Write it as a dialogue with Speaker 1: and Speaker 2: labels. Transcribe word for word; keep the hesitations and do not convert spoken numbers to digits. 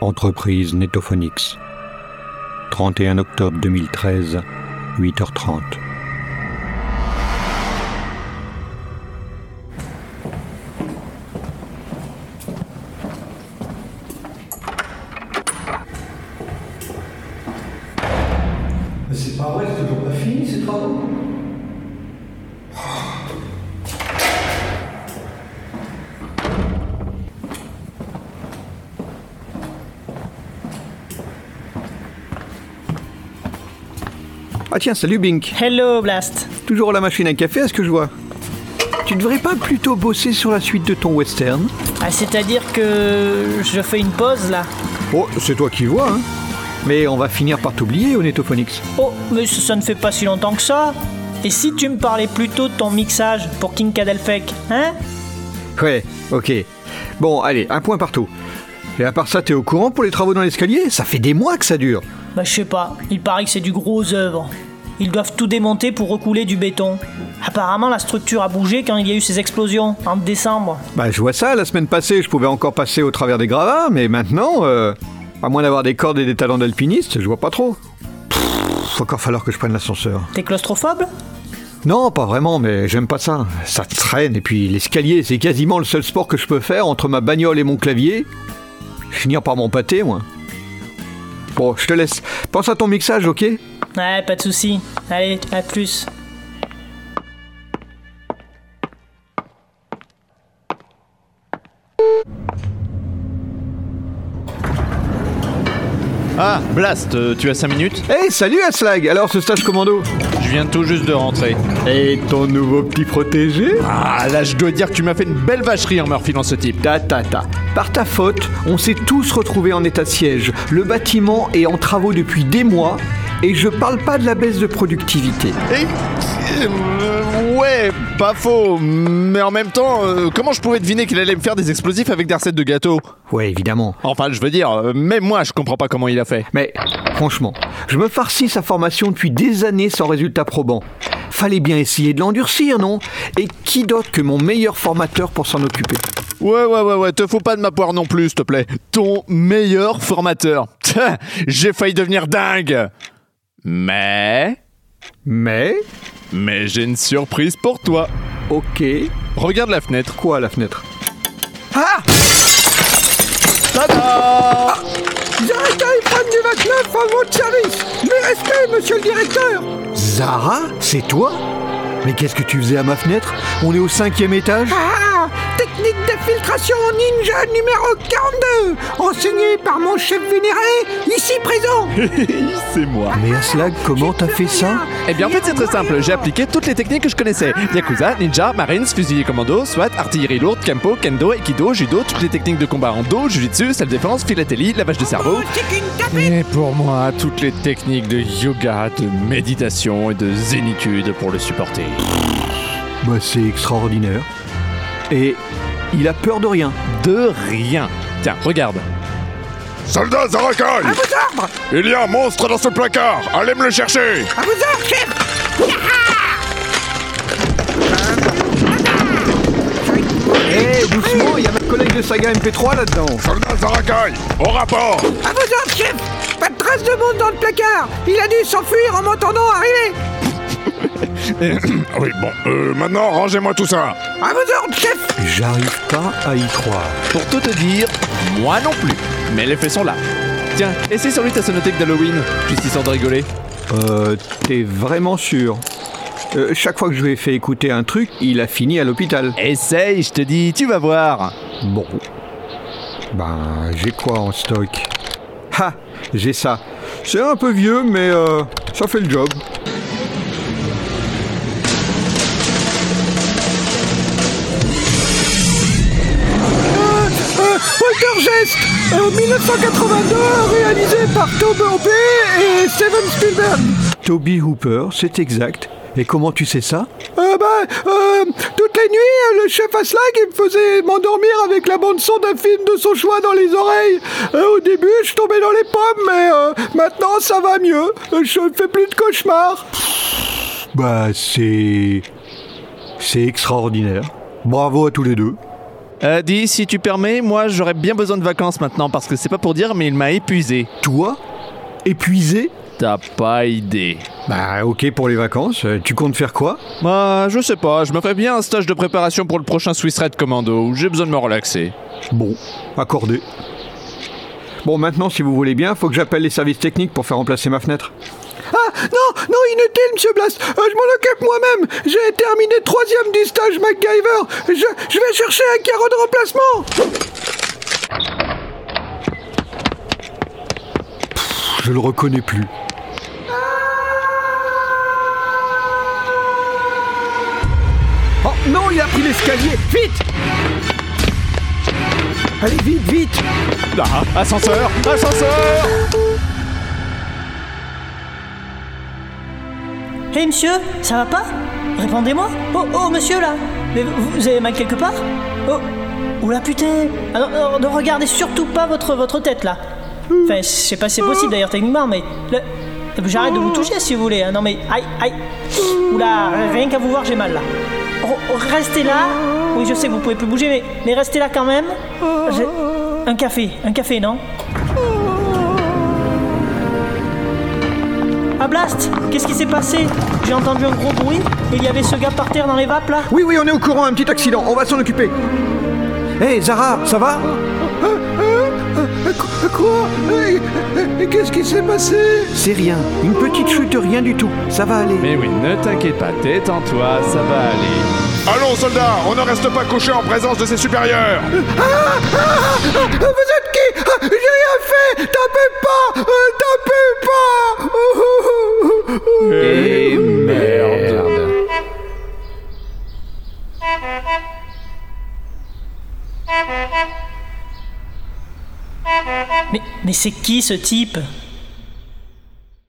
Speaker 1: Entreprise Netophonix. trente et un octobre deux mille treize, huit heures trente.
Speaker 2: Mais c'est pas vrai, c'est toujours pas fini ces travaux.
Speaker 1: Ah tiens, salut Bink.
Speaker 3: Hello Blast.
Speaker 1: Toujours à la machine à café, à ce que je vois. Tu devrais pas plutôt bosser sur la suite de ton western?
Speaker 3: Ah, c'est-à-dire que je fais une pause là.
Speaker 1: Oh, c'est toi qui vois, hein. Mais on va finir par t'oublier au Netophonix.
Speaker 3: Oh, mais ça, ça ne fait pas si longtemps que ça. Et si tu me parlais plutôt de ton mixage pour King Kadelfek, hein?
Speaker 1: Ouais, ok. Bon, allez, un point partout. Et à part ça, t'es au courant pour les travaux dans l'escalier? Ça fait des mois que ça dure.
Speaker 3: Bah je sais pas, il paraît que c'est du gros œuvre. Ils doivent tout démonter pour recouler du béton. Apparemment la structure a bougé quand il y a eu ces explosions, en décembre.
Speaker 1: Bah je vois ça, la semaine passée je pouvais encore passer au travers des gravats, mais maintenant, euh, à moins d'avoir des cordes et des talents d'alpiniste, je vois pas trop. Pff, va encore falloir que je prenne l'ascenseur.
Speaker 3: T'es claustrophobe?
Speaker 1: Non, pas vraiment, mais j'aime pas ça. Ça traîne, et puis l'escalier, c'est quasiment le seul sport que je peux faire entre ma bagnole et mon clavier. Finir par m'empâter, moi. Bon, je te laisse. Pense à ton mixage, ok?
Speaker 3: Ouais, pas de soucis. Allez, à plus.
Speaker 4: Ah, Blast, euh, tu as cinq minutes?
Speaker 1: Hey, salut Aslag. Alors, ce stage commando?
Speaker 4: Je viens tout juste de rentrer.
Speaker 1: Et ton nouveau petit protégé?
Speaker 4: Ah, là, je dois dire que tu m'as fait une belle vacherie en me refilant ce type.
Speaker 1: Ta ta ta. Par ta faute, on s'est tous retrouvés en état de siège. Le bâtiment est en travaux depuis des mois, et je parle pas de la baisse de productivité.
Speaker 4: Et... euh, ouais, pas faux. Mais en même temps, euh, comment je pouvais deviner qu'il allait me faire des explosifs avec des recettes de gâteaux?
Speaker 1: Ouais, évidemment.
Speaker 4: Enfin, je veux dire, euh, même moi, je comprends pas comment il a fait.
Speaker 1: Mais, franchement, je me farcis sa formation depuis des années sans résultat probant. Fallait bien essayer de l'endurcir, non? Et qui d'autre que mon meilleur formateur pour s'en occuper?
Speaker 4: Ouais, ouais, ouais, ouais, te fous pas de ma poire non plus, s'il te plaît. Ton meilleur formateur. J'ai failli devenir dingue. Mais...
Speaker 1: Mais...
Speaker 4: Mais j'ai une surprise pour toi.
Speaker 1: Ok.
Speaker 4: Regarde la fenêtre.
Speaker 1: Quoi, la fenêtre?
Speaker 4: Ah! Tada!
Speaker 1: Zara, il prend du vingt-neuf en mode service. Mes respects, monsieur le directeur. Zara, c'est toi? Mais qu'est-ce que tu faisais à ma fenêtre? On est au cinquième étage. Ah! Technique d'infiltration ninja numéro quarante-deux, enseignée par mon chef vénéré, ici présent.
Speaker 4: C'est moi.
Speaker 1: Mais Aslag, comment t'as fait ça?
Speaker 4: Eh bien en fait c'est très simple, j'ai appliqué toutes les techniques que je connaissais. Yakuza, ninja, marines, fusilier commando, SWAT, artillerie lourde, Kempo, Kendo, Aikido, Judo, toutes les techniques de combat en dos, Jujitsu, self-défense, philatélie, lavage de cerveau. Et pour moi, toutes les techniques de yoga, de méditation et de zénitude pour le supporter.
Speaker 1: Bah c'est extraordinaire. Et il a peur de rien.
Speaker 4: De rien. Tiens, regarde.
Speaker 5: Soldat Zarakai!
Speaker 2: À vos ordres!
Speaker 5: Il y a un monstre dans ce placard! Allez me le chercher!
Speaker 2: À vos ordres, chef!
Speaker 1: Eh, doucement, il y a ma collègue de saga M P trois là-dedans.
Speaker 5: Soldat Zarakai! Au rapport!
Speaker 2: À vos ordres, chef! Pas de trace de monde dans le placard! Il a dû s'enfuir en m'entendant arriver!
Speaker 5: Oui, bon, euh, maintenant, rangez-moi tout ça!
Speaker 2: À vos ordres, chef!
Speaker 1: J'arrive pas à y croire.
Speaker 4: Pour tout te dire, moi non plus. Mais les faits sont là. Tiens, essaie sur lui ta sonothèque d'Halloween, juste histoire de rigoler.
Speaker 1: Euh, t'es vraiment sûr? Euh, chaque fois que je lui ai fait écouter un truc, il a fini à l'hôpital.
Speaker 4: Essaye, je te dis, tu vas voir.
Speaker 1: Bon. Ben, j'ai quoi en stock? Ha! J'ai ça. C'est un peu vieux, mais euh, ça fait le job. Poltergeist, euh, dix-neuf cent quatre-vingt-deux, réalisé par Toby Hooper et Steven Spielberg. Toby Hooper, c'est exact. Et comment tu sais ça? Euh, bah, euh, toutes les nuits, le chef Aslag, il me faisait m'endormir avec la bande-son d'un film de son choix dans les oreilles. Euh, au début, je tombais dans les pommes, mais euh, maintenant, ça va mieux. Je ne fais plus de cauchemars. Bah, c'est... C'est extraordinaire. Bravo à tous les deux.
Speaker 4: Euh, dis, si tu permets, moi j'aurais bien besoin de vacances maintenant parce que c'est pas pour dire, mais il m'a épuisé.
Speaker 1: Toi? Épuisé?
Speaker 4: T'as pas idée.
Speaker 1: Bah ok pour les vacances, euh, tu comptes faire quoi?
Speaker 4: Bah, je sais pas, je me ferais bien un stage de préparation pour le prochain Swiss Red Commando où j'ai besoin de me relaxer.
Speaker 1: Bon, accordé. Bon, maintenant, si vous voulez bien, faut que j'appelle les services techniques pour faire remplacer ma fenêtre. Ah, non, non, inutile, monsieur Blast. Euh, je m'en occupe moi-même. J'ai terminé troisième du stage MacGyver. Je, je vais chercher un carreau de remplacement. Pff, je le reconnais plus. Oh, non, il a pris l'escalier. Vite! Allez, vite, vite!
Speaker 4: Ah, ascenseur! Ascenseur!
Speaker 3: Hé hey, monsieur, ça va pas? Répondez-moi. Oh, oh monsieur là. Mais vous, vous avez mal quelque part? Oh, oula putain. Ah, non, non, ne regardez surtout pas votre, votre tête là. Enfin, je sais pas si c'est possible d'ailleurs techniquement, mais... Le... J'arrête de vous toucher si vous voulez. Hein. Non mais, aïe, aïe. Oula, rien qu'à vous voir, j'ai mal là. Restez là. Oui, je sais que vous pouvez plus bouger, mais, mais restez là quand même. J'ai... Un café, un café, non? Ah Blast, qu'est-ce qui s'est passé? J'ai entendu un gros bruit et il y avait ce gars par terre dans les vapes là.
Speaker 1: Oui, oui, on est au courant, un petit accident, on va s'en occuper. Hé, hey, Zara, ça va? Quoi? Qu'est-ce qui s'est passé? C'est rien, une petite chute, rien du tout, ça va aller.
Speaker 4: Mais oui, ne t'inquiète pas, détends-toi, ça va aller.
Speaker 5: Allons, soldats, on ne reste pas couché en présence de ses supérieurs.
Speaker 1: Ah, ah, ah, vous êtes qui? Ah, j'ai rien fait. Tapez pas, euh, tapez pas.
Speaker 4: Et merde.
Speaker 3: Mais, mais c'est qui ce type?